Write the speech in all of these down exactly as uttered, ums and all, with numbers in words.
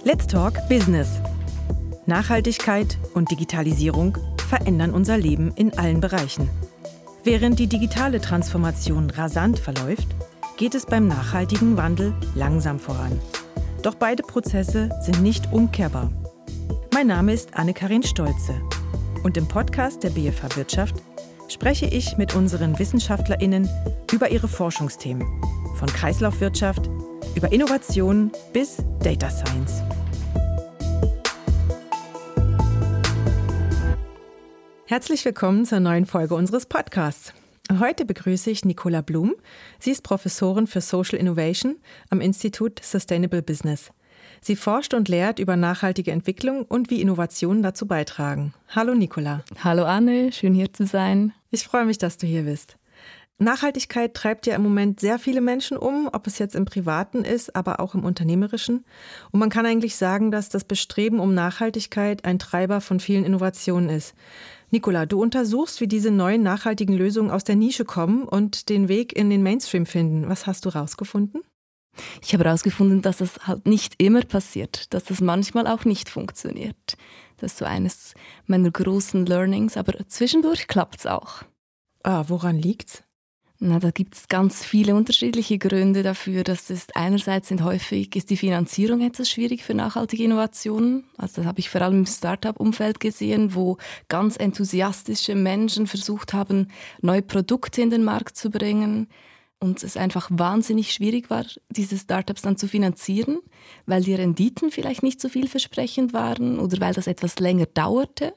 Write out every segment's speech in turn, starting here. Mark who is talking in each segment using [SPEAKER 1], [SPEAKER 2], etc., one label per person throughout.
[SPEAKER 1] Let's Talk Business. Nachhaltigkeit und Digitalisierung verändern unser Leben in allen Bereichen. Während die digitale Transformation rasant verläuft, geht es beim nachhaltigen Wandel langsam voran. Doch beide Prozesse sind nicht umkehrbar. Mein Name ist Anne-Karin Stolze und im Podcast der B F H Wirtschaft spreche ich mit unseren WissenschaftlerInnen über ihre Forschungsthemen, von Kreislaufwirtschaft über Innovation bis Data Science. Herzlich willkommen zur neuen Folge unseres Podcasts. Heute begrüße ich Nicola Blum. Sie ist Professorin für Social Innovation am Institut Sustainable Business. Sie forscht und lehrt über nachhaltige Entwicklung und wie Innovationen dazu beitragen. Hallo Nicola.
[SPEAKER 2] Hallo Anne, schön hier zu sein.
[SPEAKER 1] Ich freue mich, dass du hier bist. Nachhaltigkeit treibt ja im Moment sehr viele Menschen um, ob es jetzt im Privaten ist, aber auch im Unternehmerischen. Und man kann eigentlich sagen, dass das Bestreben um Nachhaltigkeit ein Treiber von vielen Innovationen ist. Nicola, du untersuchst, wie diese neuen nachhaltigen Lösungen aus der Nische kommen und den Weg in den Mainstream finden. Was hast du rausgefunden?
[SPEAKER 2] Ich habe herausgefunden, dass das halt nicht immer passiert, dass das manchmal auch nicht funktioniert. Das ist so eines meiner großen Learnings, aber zwischendurch klappt es auch.
[SPEAKER 1] Ah, woran liegt's?
[SPEAKER 2] Na, da gibt es ganz viele unterschiedliche Gründe dafür. Das ist einerseits sind häufig ist die Finanzierung etwas schwierig für nachhaltige Innovationen. Also das habe ich vor allem im Start-up-Umfeld gesehen, wo ganz enthusiastische Menschen versucht haben, neue Produkte in den Markt zu bringen. Und es einfach wahnsinnig schwierig war, diese Startups dann zu finanzieren, weil die Renditen vielleicht nicht so vielversprechend waren oder weil das etwas länger dauerte.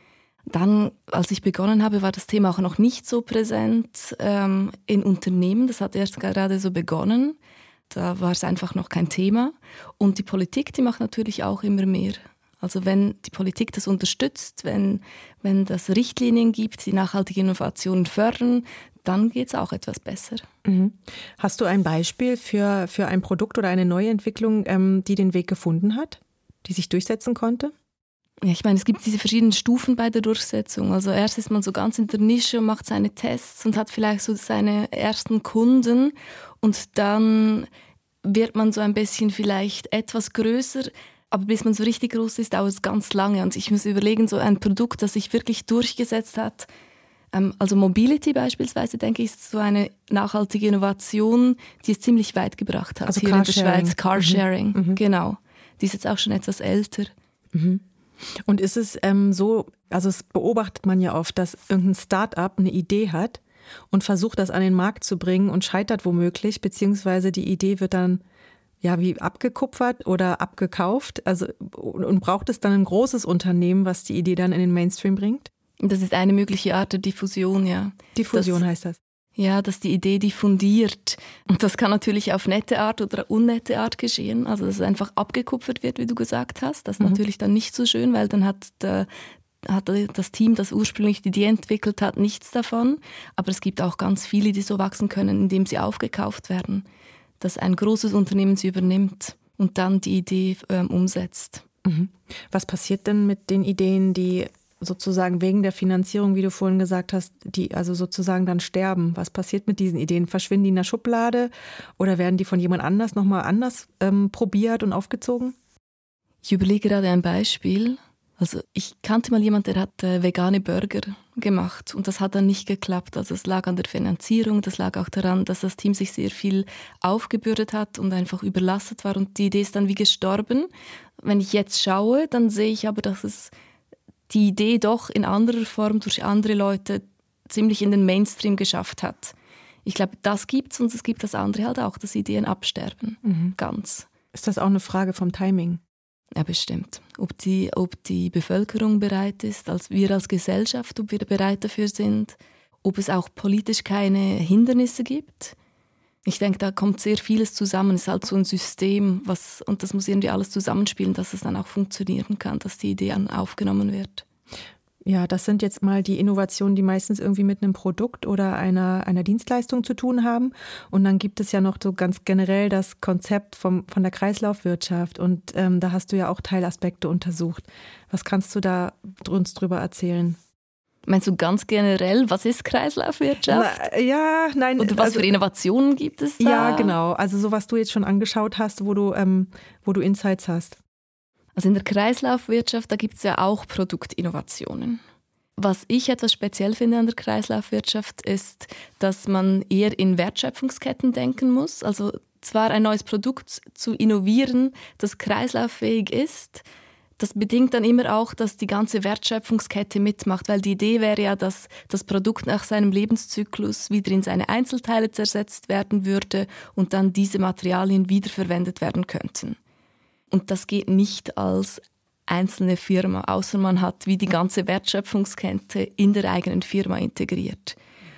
[SPEAKER 2] Dann, als ich begonnen habe, war das Thema auch noch nicht so präsent ähm, in Unternehmen. Das hat erst gerade so begonnen. Da war es einfach noch kein Thema. Und die Politik, die macht natürlich auch immer mehr. Also wenn die Politik das unterstützt, wenn, wenn das Richtlinien gibt, die nachhaltige Innovationen fördern, dann geht es auch etwas besser.
[SPEAKER 1] Mhm. Hast du ein Beispiel für, für ein Produkt oder eine neue Entwicklung, ähm, die den Weg gefunden hat, die sich durchsetzen konnte?
[SPEAKER 2] Ja, ich meine, es gibt diese verschiedenen Stufen bei der Durchsetzung. Also erst ist man so ganz in der Nische und macht seine Tests und hat vielleicht so seine ersten Kunden und dann wird man so ein bisschen vielleicht etwas größer, aber bis man so richtig groß ist, dauert es ganz lange. Und ich muss überlegen, so ein Produkt, das sich wirklich durchgesetzt hat. Also Mobility beispielsweise, denke ich, ist so eine nachhaltige Innovation, die es ziemlich weit gebracht hat.
[SPEAKER 1] Also
[SPEAKER 2] hier in der Schweiz, Carsharing,
[SPEAKER 1] mhm.
[SPEAKER 2] genau. Die ist jetzt auch schon etwas älter.
[SPEAKER 1] Mhm. Und ist es ähm, so, also es beobachtet man ja oft, dass irgendein Start-up eine Idee hat und versucht, das an den Markt zu bringen und scheitert womöglich, beziehungsweise die Idee wird dann ja wie abgekupfert oder abgekauft. Also und braucht es dann ein großes Unternehmen, was die Idee dann in den Mainstream bringt?
[SPEAKER 2] Das ist eine mögliche Art der Diffusion, ja.
[SPEAKER 1] Diffusion
[SPEAKER 2] das,
[SPEAKER 1] heißt das?
[SPEAKER 2] Ja, dass die Idee diffundiert. Und das kann natürlich auf nette Art oder unnette Art geschehen. Also dass es einfach abgekupfert wird, wie du gesagt hast. Das ist mhm. natürlich dann nicht so schön, weil dann hat, der, hat das Team, das ursprünglich die Idee entwickelt hat, nichts davon. Aber es gibt auch ganz viele, die so wachsen können, indem sie aufgekauft werden. Dass ein großes Unternehmen sie übernimmt und dann die Idee ähm, umsetzt.
[SPEAKER 1] Mhm. Was passiert denn mit den Ideen, die sozusagen wegen der Finanzierung, wie du vorhin gesagt hast, die also sozusagen dann sterben? Was passiert mit diesen Ideen? Verschwinden die in der Schublade oder werden die von jemand anders nochmal anders ähm, probiert und aufgezogen?
[SPEAKER 2] Ich überlege gerade ein Beispiel. Also ich kannte mal jemanden, der hat äh, vegane Burger gemacht und das hat dann nicht geklappt. Also es lag an der Finanzierung, das lag auch daran, dass das Team sich sehr viel aufgebürdet hat und einfach überlastet war und die Idee ist dann wie gestorben. Wenn ich jetzt schaue, dann sehe ich aber, dass es die Idee doch in anderer Form durch andere Leute ziemlich in den Mainstream geschafft hat. Ich glaube, das gibt's und es gibt das andere halt auch, dass Ideen absterben. Mhm. Ganz.
[SPEAKER 1] Ist das auch eine Frage vom Timing?
[SPEAKER 2] Ja, bestimmt. Ob die, ob die Bevölkerung bereit ist, als wir als Gesellschaft, ob wir bereit dafür sind, ob es auch politisch keine Hindernisse gibt. Ich denke, da kommt sehr vieles zusammen. Es ist halt so ein System, was, und das muss irgendwie alles zusammenspielen, dass es dann auch funktionieren kann, dass die Idee dann aufgenommen wird.
[SPEAKER 1] Ja, das sind jetzt mal die Innovationen, die meistens irgendwie mit einem Produkt oder einer, einer Dienstleistung zu tun haben. Und dann gibt es ja noch so ganz generell das Konzept vom, von der Kreislaufwirtschaft. Und ähm, da hast du ja auch Teilaspekte untersucht. Was kannst du da uns drüber erzählen?
[SPEAKER 2] Meinst du ganz generell, was ist Kreislaufwirtschaft?
[SPEAKER 1] Na, ja, nein.
[SPEAKER 2] Oder was
[SPEAKER 1] also,
[SPEAKER 2] für Innovationen gibt es da?
[SPEAKER 1] Ja, genau. Also so, was du jetzt schon angeschaut hast, wo du, ähm, wo du Insights hast.
[SPEAKER 2] Also in der Kreislaufwirtschaft, da gibt es ja auch Produktinnovationen. Was ich etwas speziell finde an der Kreislaufwirtschaft ist, dass man eher in Wertschöpfungsketten denken muss. Also zwar ein neues Produkt zu innovieren, das kreislauffähig ist, das bedingt dann immer auch, dass die ganze Wertschöpfungskette mitmacht, weil die Idee wäre ja, dass das Produkt nach seinem Lebenszyklus wieder in seine Einzelteile zersetzt werden würde und dann diese Materialien wiederverwendet werden könnten. Und das geht nicht als einzelne Firma, außer man hat wie die ganze Wertschöpfungskette in der eigenen Firma integriert.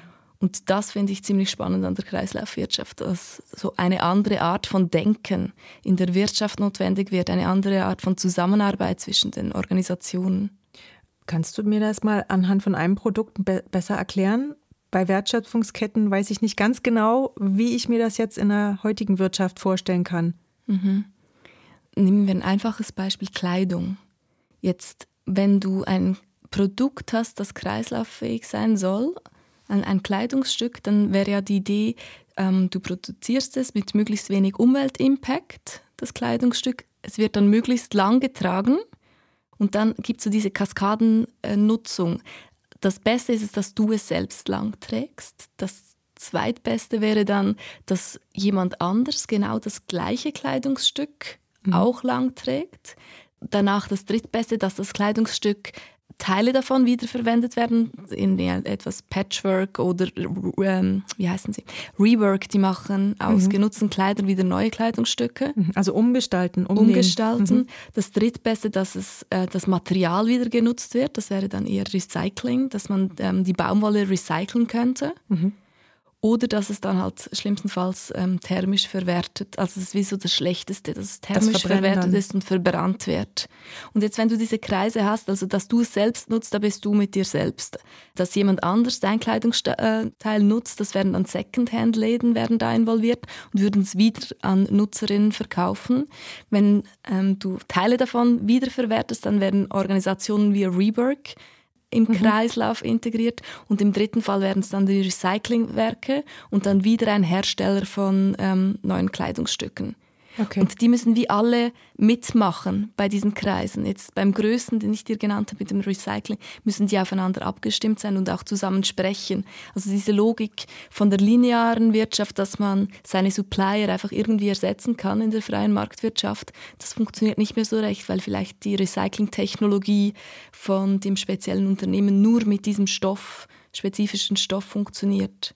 [SPEAKER 2] Und das finde ich ziemlich spannend an der Kreislaufwirtschaft, dass so eine andere Art von Denken in der Wirtschaft notwendig wird, eine andere Art von Zusammenarbeit zwischen den Organisationen.
[SPEAKER 1] Kannst du mir das mal anhand von einem Produkt be- besser erklären? Bei Wertschöpfungsketten weiß ich nicht ganz genau, wie ich mir das jetzt in der heutigen Wirtschaft vorstellen kann.
[SPEAKER 2] Mhm. Nehmen wir ein einfaches Beispiel, Kleidung. Jetzt, wenn du ein Produkt hast, das kreislauffähig sein soll, ein, ein Kleidungsstück, dann wäre ja die Idee, ähm, du produzierst es mit möglichst wenig Umweltimpact, das Kleidungsstück. Es wird dann möglichst lang getragen und dann gibt es so diese Kaskadennutzung. Das Beste ist es, dass du es selbst lang trägst. Das Zweitbeste wäre dann, dass jemand anders genau das gleiche Kleidungsstück Mhm. auch lang trägt. Danach das Drittbeste, dass das Kleidungsstück, Teile davon wiederverwendet werden, in etwas Patchwork oder ähm, wie heißen sie? Rework, die machen aus mhm. genutzten Kleidern wieder neue Kleidungsstücke.
[SPEAKER 1] Also umgestalten. Umnehmen.
[SPEAKER 2] Umgestalten.
[SPEAKER 1] Mhm.
[SPEAKER 2] Das Drittbeste, dass es, äh, das Material wieder genutzt wird, das wäre dann eher Recycling, dass man ähm, die Baumwolle recyceln könnte. Mhm. Oder dass es dann halt schlimmstenfalls ähm, thermisch verwertet. Also es ist wie so das Schlechteste, dass es thermisch das verwertet dann. ist und verbrannt wird. Und jetzt, wenn du diese Kreise hast, also dass du es selbst nutzt, da bist du mit dir selbst. Dass jemand anders dein Kleidungsteil nutzt, das werden dann Secondhand-Läden werden da involviert und würden es wieder an Nutzerinnen verkaufen. Wenn ähm, du Teile davon wiederverwertest, dann werden Organisationen wie Rework im mhm. Kreislauf integriert und im dritten Fall wären es dann die Recyclingwerke und dann wieder ein Hersteller von ähm, neuen Kleidungsstücken. Okay. Und die müssen wie alle mitmachen bei diesen Kreisen. Jetzt beim größten, den ich dir genannt habe mit dem Recycling, müssen die aufeinander abgestimmt sein und auch zusammen sprechen. Also diese Logik von der linearen Wirtschaft, dass man seine Supplier einfach irgendwie ersetzen kann in der freien Marktwirtschaft, das funktioniert nicht mehr so recht, weil vielleicht die Recyclingtechnologie von dem speziellen Unternehmen nur mit diesem Stoff, spezifischen Stoff funktioniert.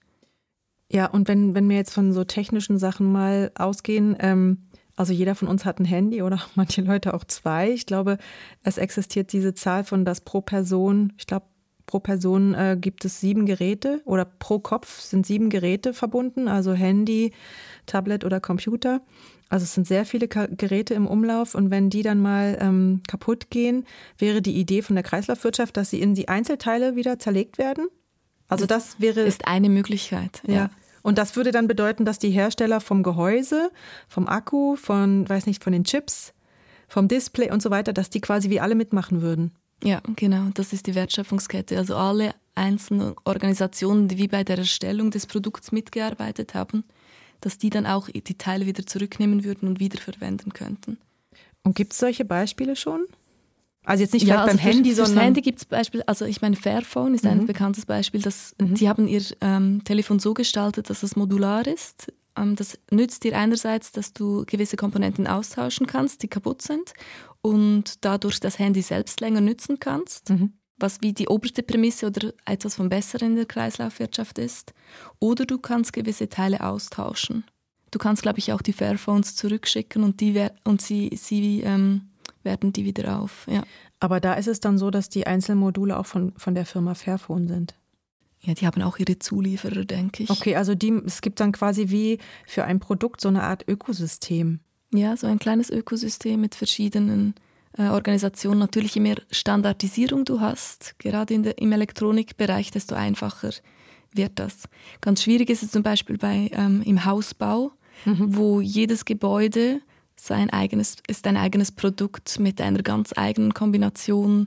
[SPEAKER 1] Ja, und wenn, wenn wir jetzt von so technischen Sachen mal ausgehen, ähm, also jeder von uns hat ein Handy oder manche Leute auch zwei. Ich glaube, es existiert diese Zahl von, dass pro Person, ich glaube, pro Person äh, gibt es sieben Geräte oder pro Kopf sind sieben Geräte verbunden, also Handy, Tablet oder Computer. Also es sind sehr viele Ka- Geräte im Umlauf und wenn die dann mal ähm, kaputt gehen, wäre die Idee von der Kreislaufwirtschaft, dass sie in die Einzelteile wieder zerlegt werden. Also das wäre
[SPEAKER 2] ist eine Möglichkeit.
[SPEAKER 1] Ja. ja. Und das würde dann bedeuten, dass die Hersteller vom Gehäuse, vom Akku, von, weiß nicht, von den Chips, vom Display und so weiter, dass die quasi wie alle mitmachen würden.
[SPEAKER 2] Ja, genau. Das ist die Wertschöpfungskette. Also alle einzelnen Organisationen, die wie bei der Erstellung des Produkts mitgearbeitet haben, dass die dann auch die Teile wieder zurücknehmen würden und wiederverwenden könnten.
[SPEAKER 1] Und gibt es solche Beispiele schon? Also jetzt nicht
[SPEAKER 2] ja,
[SPEAKER 1] vielleicht
[SPEAKER 2] also
[SPEAKER 1] beim Handy,
[SPEAKER 2] für,
[SPEAKER 1] sondern...
[SPEAKER 2] Handy gibt es Beispiele, also ich meine Fairphone ist mhm. ein bekanntes Beispiel, dass mhm. die haben ihr ähm, Telefon so gestaltet, dass es modular ist. Ähm, das nützt dir einerseits, dass du gewisse Komponenten austauschen kannst, die kaputt sind und dadurch das Handy selbst länger nützen kannst, mhm. was wie die oberste Prämisse oder etwas vom Besseren in der Kreislaufwirtschaft ist. Oder du kannst gewisse Teile austauschen. Du kannst, glaube ich, auch die Fairphones zurückschicken und, die, und sie... sie ähm, werden die wieder auf. Ja.
[SPEAKER 1] Aber da ist es dann so, dass die Einzelmodule auch von, von der Firma Fairphone sind?
[SPEAKER 2] Ja, die haben auch ihre Zulieferer, denke ich.
[SPEAKER 1] Okay, also die, es gibt dann quasi wie für ein Produkt so eine Art Ökosystem.
[SPEAKER 2] Ja, so ein kleines Ökosystem mit verschiedenen äh, Organisationen. Natürlich, je mehr Standardisierung du hast, gerade in der, im Elektronikbereich, desto einfacher wird das. Ganz schwierig ist es zum Beispiel bei, ähm, im Hausbau, mhm. wo jedes Gebäude sein eigenes, ist ein eigenes Produkt mit einer ganz eigenen Kombination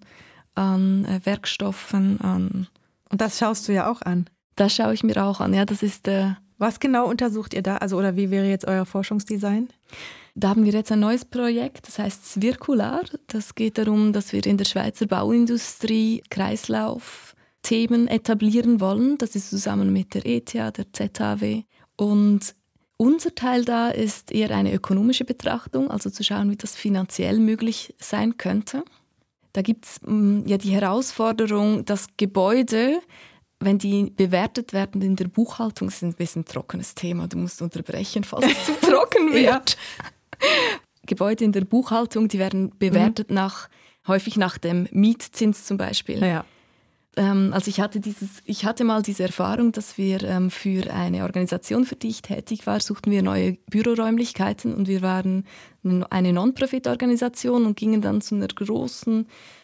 [SPEAKER 2] an äh, Werkstoffen. An
[SPEAKER 1] Und das schaust du ja auch an?
[SPEAKER 2] Das schaue ich mir auch an. Ja, das ist äh,
[SPEAKER 1] Was genau untersucht ihr da? Also, oder wie wäre jetzt euer Forschungsdesign?
[SPEAKER 2] Da haben wir jetzt ein neues Projekt, das heißt Swirkular. Das geht darum, dass wir in der Schweizer Bauindustrie Kreislaufthemen etablieren wollen. Das ist zusammen mit der E T H, der Z H W. Und unser Teil da ist eher eine ökonomische Betrachtung, also zu schauen, wie das finanziell möglich sein könnte. Da gibt es ja die Herausforderung, dass Gebäude, wenn die bewertet werden in der Buchhaltung, ist ein bisschen ein trockenes Thema. Du musst unterbrechen, falls es zu trocken wird. Ja. Gebäude in der Buchhaltung, die werden bewertet mhm. nach, häufig nach dem Mietzins zum Beispiel.
[SPEAKER 1] Ja.
[SPEAKER 2] Ähm, also ich hatte, dieses, ich hatte mal diese Erfahrung, dass wir ähm, für eine Organisation, für die ich tätig war, suchten wir neue Büroräumlichkeiten und wir waren eine Non-Profit-Organisation und gingen dann zu einer großen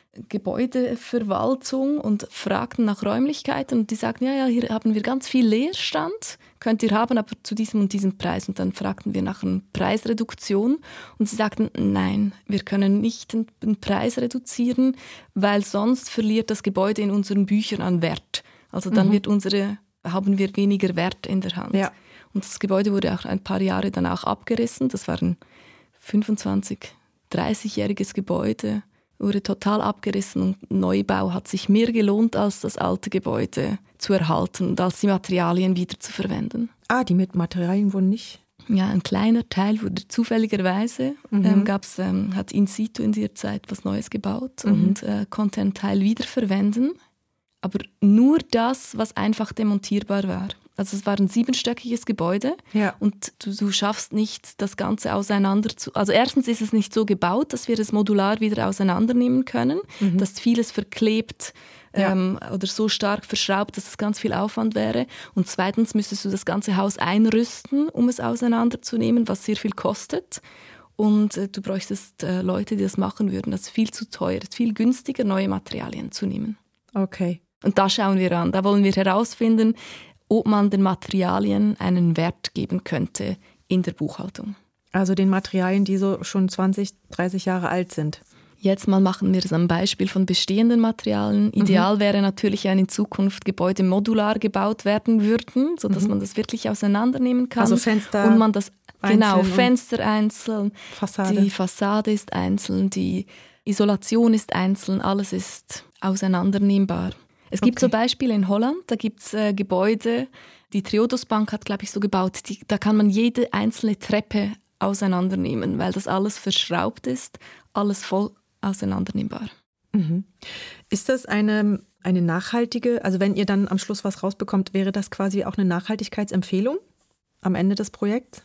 [SPEAKER 2] Gebäudeverwaltung und fragten nach Räumlichkeiten und die sagten, ja, ja, hier haben wir ganz viel Leerstand, könnt ihr haben, aber zu diesem und diesem Preis. Und dann fragten wir nach einer Preisreduktion und sie sagten, nein, wir können nicht den Preis reduzieren, weil sonst verliert das Gebäude in unseren Büchern an Wert. Also dann mhm. wird unsere, haben wir weniger Wert in der Hand. Ja. Und das Gebäude wurde auch ein paar Jahre dann auch abgerissen. Das war ein fünfundzwanzig-, dreißigjähriges Gebäude. Wurde total abgerissen und Neubau hat sich mehr gelohnt, als das alte Gebäude zu erhalten und als die Materialien wieder zu verwenden.
[SPEAKER 1] Ah, die mit Materialien wurden nicht?
[SPEAKER 2] Ja, ein kleiner Teil wurde zufälligerweise, mhm. ähm, gab's, ähm, hat in situ in der Zeit was Neues gebaut mhm. und äh, konnte einen Teil wiederverwenden. Aber nur das, was einfach demontierbar war. Also es war ein siebenstöckiges Gebäude ja. und du, du schaffst nicht, das Ganze auseinander zu... Also erstens ist es nicht so gebaut, dass wir es modular wieder auseinandernehmen können, mhm. dass vieles verklebt ja. ähm, oder so stark verschraubt, dass es ganz viel Aufwand wäre. Und zweitens müsstest du das ganze Haus einrüsten, um es auseinanderzunehmen, was sehr viel kostet. Und äh, du bräuchtest äh, Leute, die das machen würden. Das ist viel zu teuer, es ist viel günstiger, neue Materialien zu nehmen.
[SPEAKER 1] Okay.
[SPEAKER 2] Und da schauen wir an, da wollen wir herausfinden, ob man den Materialien einen Wert geben könnte in der Buchhaltung.
[SPEAKER 1] Also den Materialien, die so schon zwanzig, dreißig Jahre alt sind.
[SPEAKER 2] Jetzt mal machen wir es am Beispiel von bestehenden Materialien. Ideal mhm. wäre natürlich, wenn in Zukunft Gebäude modular gebaut werden würden, sodass mhm. man das wirklich auseinandernehmen kann.
[SPEAKER 1] Also Fenster
[SPEAKER 2] und man das genau Fenster einzeln,
[SPEAKER 1] Fassade.
[SPEAKER 2] Die Fassade ist einzeln, die Isolation ist einzeln, alles ist auseinandernehmbar. Es gibt okay. so Beispiele in Holland, da gibt es äh, Gebäude, die Triodos Bank hat, glaube ich, so gebaut, die, da kann man jede einzelne Treppe auseinandernehmen, weil das alles verschraubt ist, alles voll auseinandernehmbar.
[SPEAKER 1] Mhm. Ist das eine, eine nachhaltige, also wenn ihr dann am Schluss was rausbekommt, wäre das quasi auch eine Nachhaltigkeitsempfehlung am Ende des Projekts?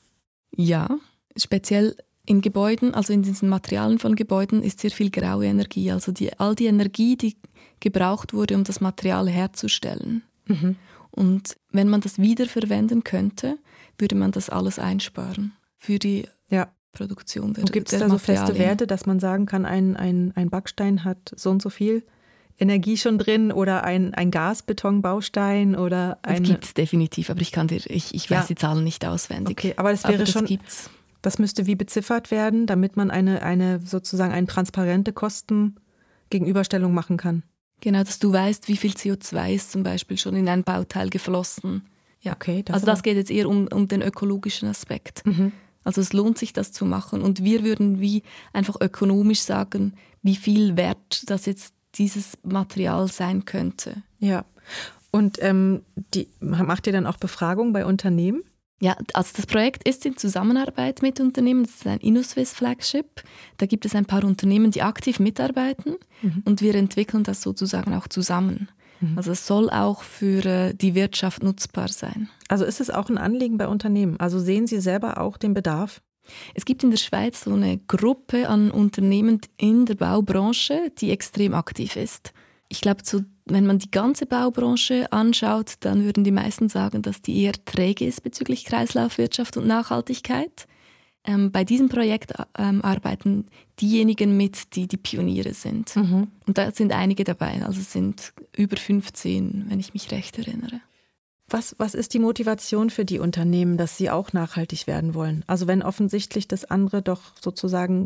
[SPEAKER 2] Ja, speziell in Gebäuden, also in diesen Materialien von Gebäuden ist sehr viel graue Energie, also die, all die Energie, die gebraucht wurde, um das Material herzustellen. Mhm. Und wenn man das wiederverwenden könnte, würde man das alles einsparen für die ja. Produktion der,
[SPEAKER 1] und gibt es
[SPEAKER 2] der
[SPEAKER 1] da so feste Werte, dass man sagen kann, ein, ein, ein Backstein hat so und so viel Energie schon drin oder ein, ein Gasbetonbaustein oder ein...
[SPEAKER 2] Das gibt es definitiv, aber ich, kann dir, ich, ich weiß ja. die Zahlen nicht auswendig.
[SPEAKER 1] Okay, aber das wäre
[SPEAKER 2] aber das
[SPEAKER 1] schon...
[SPEAKER 2] Gibt's.
[SPEAKER 1] Das müsste wie beziffert werden, damit man eine, eine sozusagen eine transparente Kostengegenüberstellung machen kann.
[SPEAKER 2] Genau, dass du weißt, wie viel C O zwei ist zum Beispiel schon in ein Bauteil geflossen. Ja.
[SPEAKER 1] Okay, das
[SPEAKER 2] also das geht jetzt eher um, um den ökologischen Aspekt. Mhm. Also es lohnt sich, das zu machen. Und wir würden wie einfach ökonomisch sagen, wie viel wert das jetzt dieses Material sein könnte.
[SPEAKER 1] Ja. Und ähm, die, macht ihr dann auch Befragungen bei Unternehmen?
[SPEAKER 2] Ja, also das Projekt ist in Zusammenarbeit mit Unternehmen. Das ist ein InnoSwiss Flagship. Da gibt es ein paar Unternehmen, die aktiv mitarbeiten mhm. und wir entwickeln das sozusagen auch zusammen. Mhm. Also es soll auch für äh, die Wirtschaft nutzbar sein.
[SPEAKER 1] Also ist es auch ein Anliegen bei Unternehmen? Also sehen Sie selber auch den Bedarf?
[SPEAKER 2] Es gibt in der Schweiz so eine Gruppe an Unternehmen in der Baubranche, die extrem aktiv ist. Ich glaube, so, wenn man die ganze Baubranche anschaut, dann würden die meisten sagen, dass die eher träge ist bezüglich Kreislaufwirtschaft und Nachhaltigkeit. Ähm, bei diesem Projekt ähm, arbeiten diejenigen mit, die die Pioniere sind. Mhm. Und da sind einige dabei, also es sind über fünfzehn, wenn ich mich recht erinnere.
[SPEAKER 1] Was, was ist die Motivation für die Unternehmen, dass sie auch nachhaltig werden wollen? Also wenn offensichtlich das andere doch sozusagen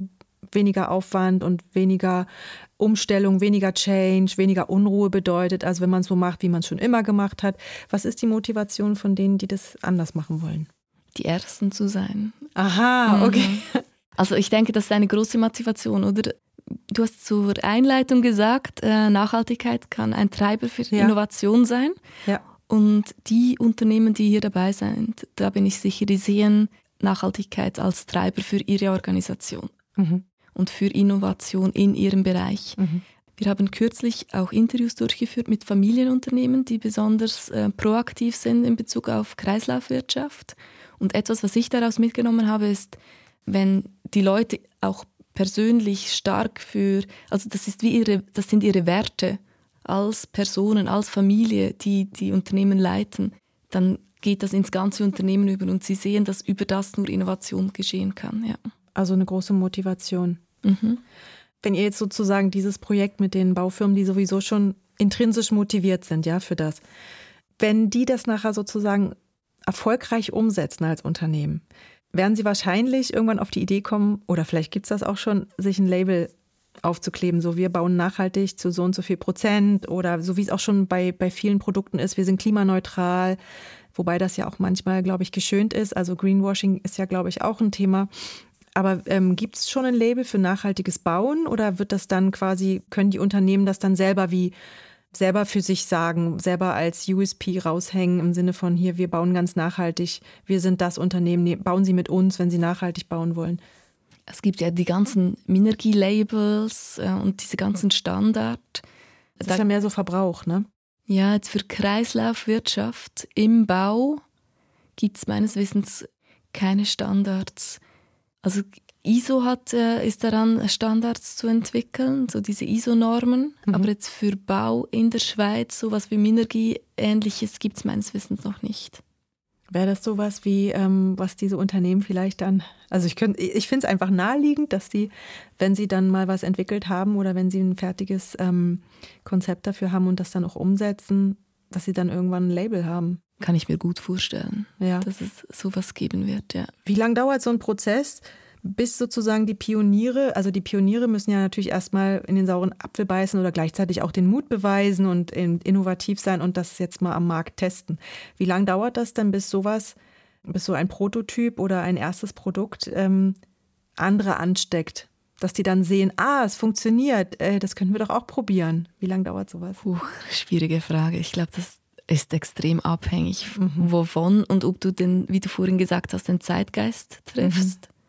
[SPEAKER 1] weniger Aufwand und weniger Umstellung, weniger Change, weniger Unruhe bedeutet, als wenn man es so macht, wie man es schon immer gemacht hat. Was ist die Motivation von denen, die das anders machen wollen?
[SPEAKER 2] Die Ersten zu sein.
[SPEAKER 1] Aha, okay.
[SPEAKER 2] Mhm. Also ich denke, das ist eine große Motivation, oder? Du hast zur Einleitung gesagt, äh, Nachhaltigkeit kann ein Treiber für
[SPEAKER 1] ja.
[SPEAKER 2] Innovation sein.
[SPEAKER 1] Ja.
[SPEAKER 2] Und die Unternehmen, die hier dabei sind, da bin ich sicher, die sehen Nachhaltigkeit als Treiber für ihre Organisation. Mhm. Und für Innovation in ihrem Bereich. Mhm. Wir haben kürzlich auch Interviews durchgeführt mit Familienunternehmen, die besonders äh, proaktiv sind in Bezug auf Kreislaufwirtschaft. Und etwas, was ich daraus mitgenommen habe, ist, wenn die Leute auch persönlich stark für, also das ist wie ihre, das sind ihre Werte als Personen, als Familie, die die Unternehmen leiten, dann geht das ins ganze Unternehmen über und sie sehen, dass über das nur Innovation geschehen kann. Ja.
[SPEAKER 1] Also eine große Motivation.
[SPEAKER 2] Mhm.
[SPEAKER 1] Wenn ihr jetzt sozusagen dieses Projekt mit den Baufirmen, die sowieso schon intrinsisch motiviert sind, ja, für das, wenn die das nachher sozusagen erfolgreich umsetzen als Unternehmen, werden sie wahrscheinlich irgendwann auf die Idee kommen, oder vielleicht gibt es das auch schon, sich ein Label aufzukleben, so wir bauen nachhaltig zu so und so viel Prozent oder so wie es auch schon bei, bei vielen Produkten ist, wir sind klimaneutral, wobei das ja auch manchmal, glaube ich, geschönt ist. Also Greenwashing ist ja, glaube ich, auch ein Thema. Aber ähm, gibt es schon ein Label für nachhaltiges Bauen oder wird das dann quasi, können die Unternehmen das dann selber wie selber für sich sagen, selber als U S P raushängen im Sinne von hier, wir bauen ganz nachhaltig, wir sind das Unternehmen, bauen Sie mit uns, wenn Sie nachhaltig bauen wollen?
[SPEAKER 2] Es gibt ja die ganzen Minergie-Labels äh, und diese ganzen Standards.
[SPEAKER 1] Das ist ja mehr so Verbrauch, ne?
[SPEAKER 2] Ja, jetzt für Kreislaufwirtschaft im Bau gibt es meines Wissens keine Standards. Also I S O hat, äh, ist daran, Standards zu entwickeln, so diese I S O-Normen. Mhm. Aber jetzt für Bau in der Schweiz, sowas wie Minergie-Ähnliches gibt es meines Wissens noch nicht.
[SPEAKER 1] Wäre das sowas wie, ähm, was diese Unternehmen vielleicht dann, also ich, könnt, ich finde es einfach naheliegend, dass die, wenn sie dann mal was entwickelt haben oder wenn sie ein fertiges ähm, Konzept dafür haben und das dann auch umsetzen, dass sie dann irgendwann ein Label haben.
[SPEAKER 2] Kann ich mir gut vorstellen,
[SPEAKER 1] ja.
[SPEAKER 2] dass es sowas geben wird, ja.
[SPEAKER 1] Wie lange dauert so ein Prozess, bis sozusagen die Pioniere, also die Pioniere müssen ja natürlich erstmal in den sauren Apfel beißen oder gleichzeitig auch den Mut beweisen und innovativ sein und das jetzt mal am Markt testen. Wie lange dauert das dann, bis sowas, bis so ein Prototyp oder ein erstes Produkt ähm, andere ansteckt? Dass die dann sehen, ah, es funktioniert, äh, das könnten wir doch auch probieren. Wie lange dauert sowas?
[SPEAKER 2] Puh, schwierige Frage. Ich glaube, das ist extrem abhängig,
[SPEAKER 1] mhm.
[SPEAKER 2] wovon und ob du den, wie du vorhin gesagt hast, den Zeitgeist triffst. Mhm.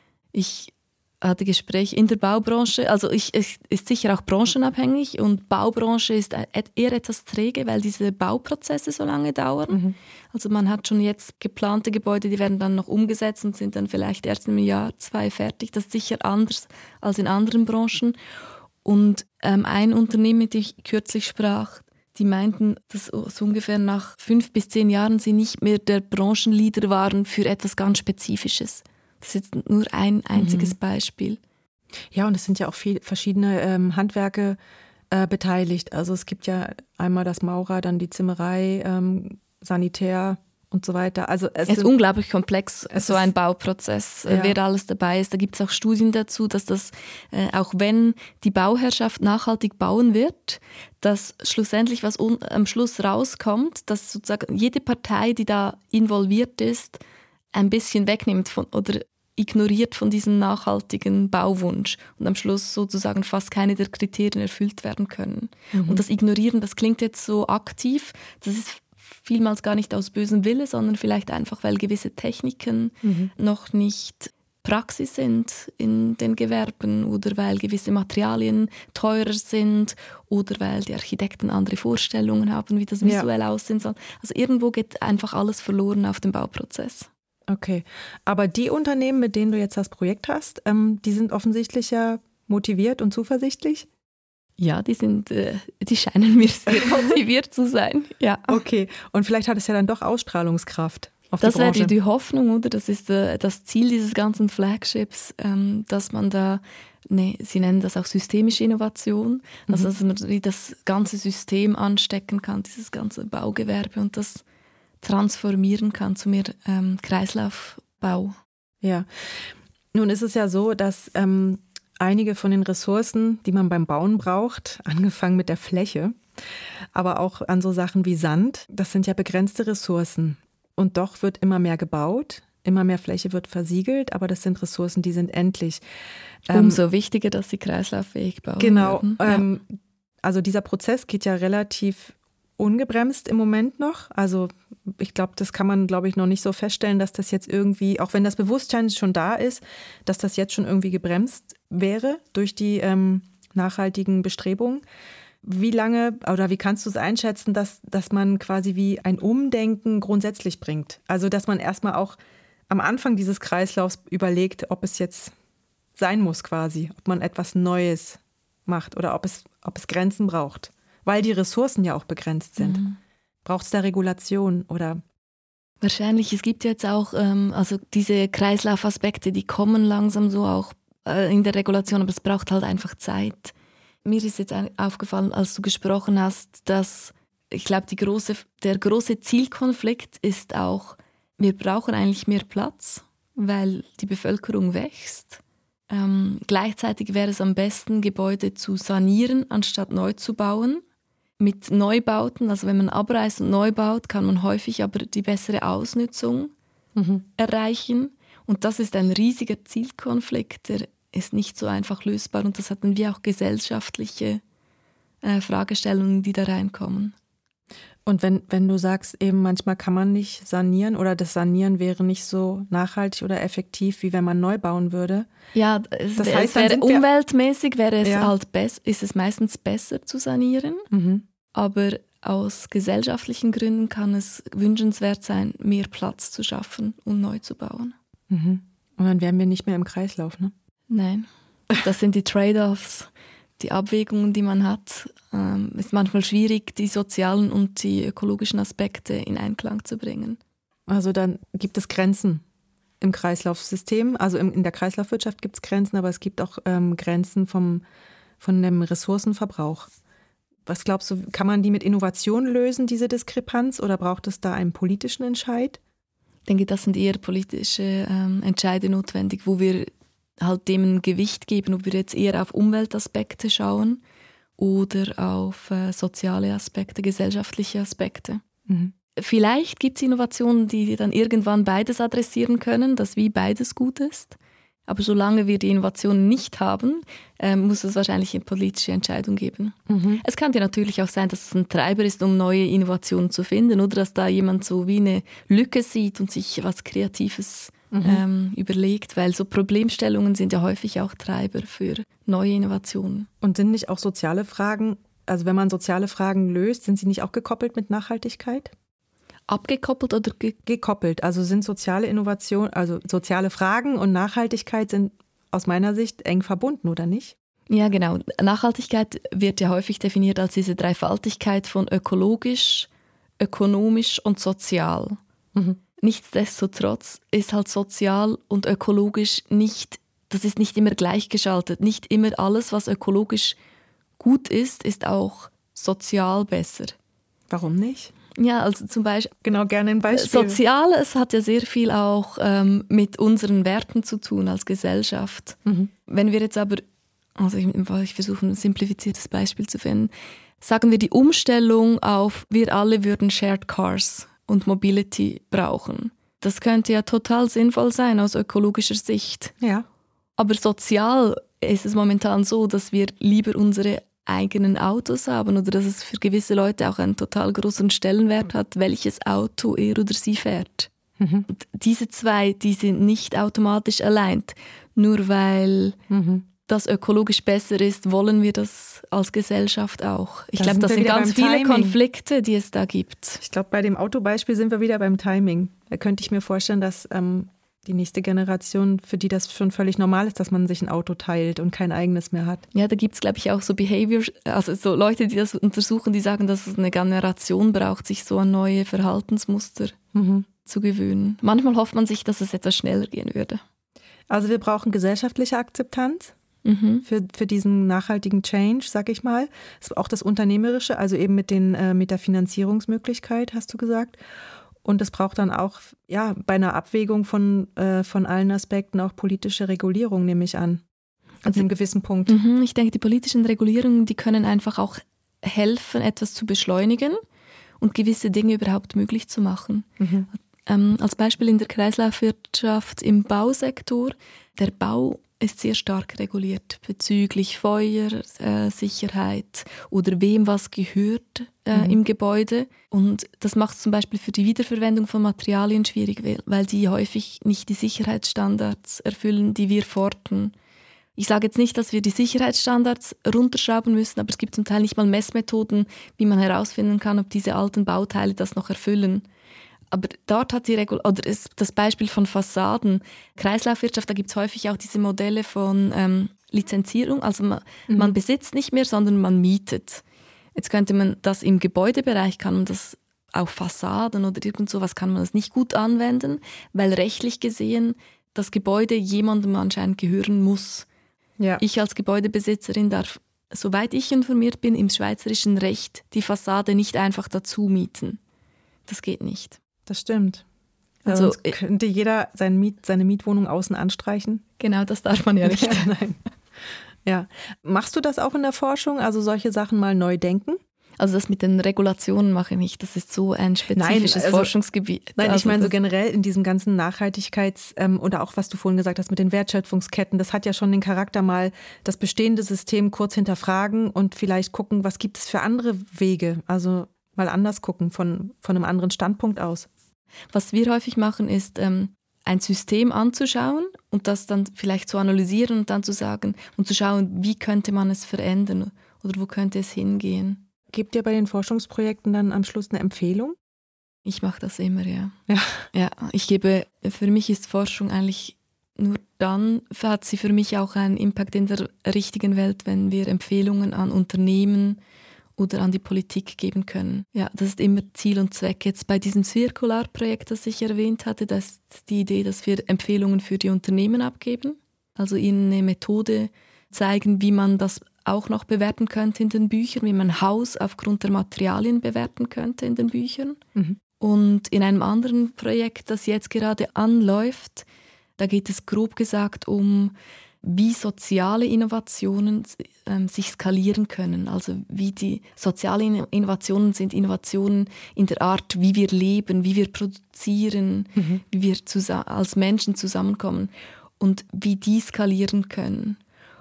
[SPEAKER 2] Ich hatte Gespräche in der Baubranche, also ich, es ist sicher auch branchenabhängig und Baubranche ist eher etwas träge, weil diese Bauprozesse so lange dauern. Mhm. Also man hat schon jetzt geplante Gebäude, die werden dann noch umgesetzt und sind dann vielleicht erst im Jahr, zwei fertig. Das ist sicher anders als in anderen Branchen. Und ähm, ein Unternehmen, mit dem ich kürzlich sprach, die meinten, dass so ungefähr nach fünf bis zehn Jahren sie nicht mehr der Branchenleader waren für etwas ganz Spezifisches. Das ist jetzt nur ein einziges mhm. Beispiel.
[SPEAKER 1] Ja, und es sind ja auch viele verschiedene ähm, Handwerke äh, beteiligt. Also es gibt ja einmal das Maurer, dann die Zimmerei, ähm, Sanitär und so weiter. Also es,
[SPEAKER 2] es ist
[SPEAKER 1] sind,
[SPEAKER 2] unglaublich komplex,
[SPEAKER 1] es
[SPEAKER 2] so
[SPEAKER 1] ist,
[SPEAKER 2] ein Bauprozess,
[SPEAKER 1] ja.
[SPEAKER 2] wer alles dabei ist. Da gibt es auch Studien dazu, dass das, äh, auch wenn die Bauherrschaft nachhaltig bauen wird, dass schlussendlich, was un- am Schluss rauskommt, dass sozusagen jede Partei, die da involviert ist, ein bisschen wegnimmt von, oder ignoriert von diesem nachhaltigen Bauwunsch und am Schluss sozusagen fast keine der Kriterien erfüllt werden können. Mhm. Und das Ignorieren, das klingt jetzt so aktiv, das ist vielmals gar nicht aus bösem Wille, sondern vielleicht einfach, weil gewisse Techniken mhm. noch nicht Praxis sind in den Gewerben oder weil gewisse Materialien teurer sind oder weil die Architekten andere Vorstellungen haben, wie das visuell ja. aussehen soll. Also irgendwo geht einfach alles verloren auf dem Bauprozess.
[SPEAKER 1] Okay, aber die Unternehmen, mit denen du jetzt das Projekt hast, ähm, die sind offensichtlich ja motiviert und zuversichtlich?
[SPEAKER 2] Ja, die sind, äh, die scheinen mir sehr motiviert zu sein. Ja.
[SPEAKER 1] Okay, und vielleicht hat es ja dann doch Ausstrahlungskraft auf
[SPEAKER 2] das
[SPEAKER 1] die Branche.
[SPEAKER 2] Das wäre die, die Hoffnung, oder? Das ist äh, das Ziel dieses ganzen Flagships, ähm, dass man da, ne, sie nennen das auch systemische Innovation, mhm. also dass man das ganze System anstecken kann, dieses ganze Baugewerbe und das transformieren kann zu mehr ähm, Kreislaufbau.
[SPEAKER 1] Ja, nun ist es ja so, dass ähm, einige von den Ressourcen, die man beim Bauen braucht, angefangen mit der Fläche, aber auch an so Sachen wie Sand. Das sind ja begrenzte Ressourcen. Und doch wird immer mehr gebaut, immer mehr Fläche wird versiegelt, aber das sind Ressourcen, die sind endlich.
[SPEAKER 2] Umso ähm, wichtiger, dass sie kreislauffähig bauen.
[SPEAKER 1] Genau.
[SPEAKER 2] Werden.
[SPEAKER 1] Ähm, ja. Also dieser Prozess geht ja relativ ungebremst im Moment noch. Also ich glaube, das kann man, glaube ich, noch nicht so feststellen, dass das jetzt irgendwie, auch wenn das Bewusstsein schon da ist, dass das jetzt schon irgendwie gebremst wäre durch die ähm, nachhaltigen Bestrebungen. Wie lange oder wie kannst du es einschätzen, dass, dass man quasi wie ein Umdenken grundsätzlich bringt? Also dass man erstmal auch am Anfang dieses Kreislaufs überlegt, ob es jetzt sein muss quasi, ob man etwas Neues macht oder ob es, ob es Grenzen braucht. Weil die Ressourcen ja auch begrenzt sind. Mhm. Braucht es da Regulation oder?
[SPEAKER 2] Wahrscheinlich, es gibt jetzt auch, ähm, also diese Kreislaufaspekte, die kommen langsam so auch äh, in der Regulation, aber es braucht halt einfach Zeit. Mir ist jetzt aufgefallen, als du gesprochen hast, dass ich glaube, die große, der große Zielkonflikt ist auch, wir brauchen eigentlich mehr Platz, weil die Bevölkerung wächst. Ähm, gleichzeitig wäre es am besten, Gebäude zu sanieren, anstatt neu zu bauen. Mit Neubauten, also wenn man abreißt und neu baut, kann man häufig aber die bessere Ausnutzung mhm. erreichen. Und das ist ein riesiger Zielkonflikt, der ist nicht so einfach lösbar. Und das hat dann wie auch gesellschaftliche äh, Fragestellungen, die da reinkommen.
[SPEAKER 1] Und wenn, wenn du sagst, eben manchmal kann man nicht sanieren oder das Sanieren wäre nicht so nachhaltig oder effektiv, wie wenn man neu bauen würde.
[SPEAKER 2] Ja, es, das heißt, es wäre umweltmäßig wäre es ja. halt bess- ist es meistens besser zu sanieren. Mhm. Aber aus gesellschaftlichen Gründen kann es wünschenswert sein, mehr Platz zu schaffen und neu zu bauen.
[SPEAKER 1] Mhm. Und dann wären wir nicht mehr im Kreislauf, ne?
[SPEAKER 2] Nein, das sind die Trade-offs, die Abwägungen, die man hat. Es ähm, ist manchmal schwierig, die sozialen und die ökologischen Aspekte in Einklang zu bringen.
[SPEAKER 1] Also dann gibt es Grenzen im Kreislaufsystem. Also im, in der Kreislaufwirtschaft gibt es Grenzen, aber es gibt auch ähm, Grenzen vom, von dem Ressourcenverbrauch. Was glaubst du, kann man die mit Innovation lösen, diese Diskrepanz, oder braucht es da einen politischen Entscheid?
[SPEAKER 2] Ich denke, das sind eher politische ähm, Entscheide notwendig, wo wir halt dem ein Gewicht geben, ob wir jetzt eher auf Umweltaspekte schauen oder auf äh, soziale Aspekte, gesellschaftliche Aspekte. Mhm. Vielleicht gibt es Innovationen, die dann irgendwann beides adressieren können, dass wie beides gut ist. Aber solange wir die Innovation nicht haben, äh, muss es wahrscheinlich eine politische Entscheidung geben. Mhm. Es kann ja natürlich auch sein, dass es ein Treiber ist, um neue Innovationen zu finden, oder dass da jemand so wie eine Lücke sieht und sich was Kreatives mhm. ähm, überlegt, weil so Problemstellungen sind ja häufig auch Treiber für neue Innovationen.
[SPEAKER 1] Und sind nicht auch soziale Fragen, also wenn man soziale Fragen löst, sind sie nicht auch gekoppelt mit Nachhaltigkeit?
[SPEAKER 2] Abgekoppelt oder ge-
[SPEAKER 1] gekoppelt? Also sind soziale Innovation, also soziale Fragen und Nachhaltigkeit sind aus meiner Sicht eng verbunden, oder nicht?
[SPEAKER 2] Ja, genau. Nachhaltigkeit wird ja häufig definiert als diese Dreifaltigkeit von ökologisch, ökonomisch und sozial. Mhm. Nichtsdestotrotz ist halt sozial und ökologisch nicht, das ist nicht immer gleichgeschaltet. Nicht immer alles, was ökologisch gut ist, ist auch sozial besser.
[SPEAKER 1] Warum nicht?
[SPEAKER 2] Ja, also zum Beispiel.
[SPEAKER 1] Genau, gerne ein Beispiel.
[SPEAKER 2] Soziales hat ja sehr viel auch ähm, mit unseren Werten zu tun als Gesellschaft. Mhm. Wenn wir jetzt aber, also ich, ich versuche ein simplifiziertes Beispiel zu finden, sagen wir die Umstellung auf, wir alle würden Shared Cars und Mobility brauchen. Das könnte ja total sinnvoll sein aus ökologischer Sicht.
[SPEAKER 1] Ja.
[SPEAKER 2] Aber sozial ist es momentan so, dass wir lieber unsere eigenen Autos haben oder dass es für gewisse Leute auch einen total großen Stellenwert hat, welches Auto er oder sie fährt. Mhm. Und diese zwei, die sind nicht automatisch aligned. Nur weil mhm. das ökologisch besser ist, wollen wir das als Gesellschaft auch. Ich glaube, das sind ganz viele Timing. Konflikte, die es da gibt.
[SPEAKER 1] Ich glaube, bei dem Autobeispiel sind wir wieder beim Timing. Da könnte ich mir vorstellen, dass ähm, die nächste Generation, für die das schon völlig normal ist, dass man sich ein Auto teilt und kein eigenes mehr hat.
[SPEAKER 2] Ja, da gibt es, glaube ich, auch so Behavior, also so Leute, die das untersuchen, die sagen, dass es eine Generation braucht, sich so an neue Verhaltensmuster mhm. zu gewöhnen. Manchmal hofft man sich, dass es etwas schneller gehen würde.
[SPEAKER 1] Also wir brauchen gesellschaftliche Akzeptanz mhm. für, für diesen nachhaltigen Change, sag ich mal. Auch das Unternehmerische, also eben mit, den, äh, mit der Finanzierungsmöglichkeit, hast du gesagt. Und es braucht dann auch, ja, bei einer Abwägung von, äh, von allen Aspekten auch politische Regulierung, nehme ich an. Also einem gewissen Punkt.
[SPEAKER 2] Mhm, ich denke, die politischen Regulierungen, die können einfach auch helfen, etwas zu beschleunigen und gewisse Dinge überhaupt möglich zu machen. Mhm. Ähm, als Beispiel in der Kreislaufwirtschaft im Bausektor. Der Bau ist sehr stark reguliert bezüglich Feuersicherheit äh, oder wem was gehört äh, mhm. im Gebäude. Und das macht es zum Beispiel für die Wiederverwendung von Materialien schwierig, weil die häufig nicht die Sicherheitsstandards erfüllen, die wir fordern. Ich sage jetzt nicht, dass wir die Sicherheitsstandards runterschrauben müssen, aber es gibt zum Teil nicht mal Messmethoden, wie man herausfinden kann, ob diese alten Bauteile das noch erfüllen. Aber dort hat die Regul- oder ist das Beispiel von Fassaden, Kreislaufwirtschaft, da gibt es häufig auch diese Modelle von ähm, Lizenzierung, also man, mhm. man besitzt nicht mehr, sondern man mietet. Jetzt könnte man das im Gebäudebereich, kann man das auf Fassaden oder irgend sowas, kann man das nicht gut anwenden, weil rechtlich gesehen das Gebäude jemandem anscheinend gehören muss. Ja. Ich als Gebäudebesitzerin darf, soweit ich informiert bin, im schweizerischen Recht die Fassade nicht einfach dazu mieten. Das geht nicht.
[SPEAKER 1] Das stimmt. Also Sonst könnte jeder seine, Miet, seine Mietwohnung außen anstreichen?
[SPEAKER 2] Genau, das darf man ja nicht.
[SPEAKER 1] Ja, nein. Ja. Machst du das auch in der Forschung, also solche Sachen mal neu denken?
[SPEAKER 2] Also das mit den Regulationen mache ich nicht. Das ist so ein spezifisches nein, also, Forschungsgebiet.
[SPEAKER 1] Nein,
[SPEAKER 2] also
[SPEAKER 1] ich meine so generell in diesem ganzen Nachhaltigkeits- ähm, oder auch was du vorhin gesagt hast mit den Wertschöpfungsketten, das hat ja schon den Charakter, mal das bestehende System kurz hinterfragen und vielleicht gucken, was gibt es für andere Wege. Also mal anders gucken, von, von einem anderen Standpunkt aus.
[SPEAKER 2] Was wir häufig machen, ist ähm, ein System anzuschauen und das dann vielleicht zu analysieren und dann zu sagen und zu schauen, wie könnte man es verändern oder wo könnte es hingehen.
[SPEAKER 1] Gebt ihr bei den Forschungsprojekten dann am Schluss eine Empfehlung?
[SPEAKER 2] Ich mache das immer, ja.
[SPEAKER 1] Ja.
[SPEAKER 2] Ja, ich gebe, für mich ist Forschung eigentlich nur dann, hat sie für mich auch einen Impact in der richtigen Welt, wenn wir Empfehlungen an Unternehmen oder an die Politik geben können. Ja, das ist immer Ziel und Zweck. Jetzt bei diesem Circular-Projekt, das ich erwähnt hatte, das ist die Idee, dass wir Empfehlungen für die Unternehmen abgeben, also ihnen eine Methode zeigen, wie man das auch noch bewerten könnte in den Büchern, wie man ein Haus aufgrund der Materialien bewerten könnte in den Büchern. Mhm. Und in einem anderen Projekt, das jetzt gerade anläuft, da geht es grob gesagt um, wie soziale Innovationen ähm, sich skalieren können. Also wie die sozialen Innovationen sind Innovationen in der Art, wie wir leben, wie wir produzieren, mhm. wie wir zusa- als Menschen zusammenkommen und wie die skalieren können.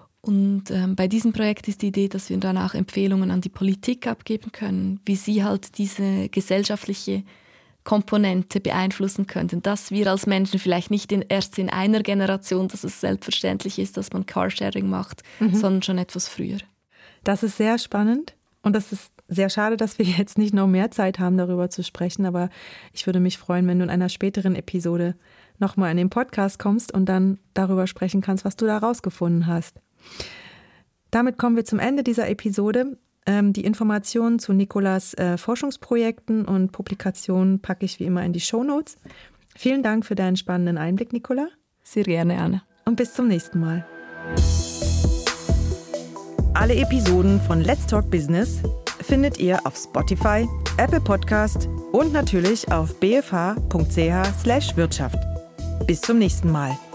[SPEAKER 2] Und ähm, bei diesem Projekt ist die Idee, dass wir danach Empfehlungen an die Politik abgeben können, wie sie halt diese gesellschaftliche Komponente beeinflussen könnten, dass wir als Menschen vielleicht nicht in, erst in einer Generation, dass es selbstverständlich ist, dass man Carsharing macht, mhm. sondern schon etwas früher.
[SPEAKER 1] Das ist sehr spannend und das ist sehr schade, dass wir jetzt nicht noch mehr Zeit haben, darüber zu sprechen, aber ich würde mich freuen, wenn du in einer späteren Episode nochmal in den Podcast kommst und dann darüber sprechen kannst, was du da rausgefunden hast. Damit kommen wir zum Ende dieser Episode. Ähm, die Informationen zu Nicolas äh, Forschungsprojekten und Publikationen packe ich wie immer in die Shownotes. Vielen Dank für deinen spannenden Einblick, Nicola.
[SPEAKER 2] Sehr gerne, Anne.
[SPEAKER 1] Und bis zum nächsten Mal. Alle Episoden von Let's Talk Business findet ihr auf Spotify, Apple Podcast und natürlich auf b f h punkt c h slash wirtschaft. Bis zum nächsten Mal.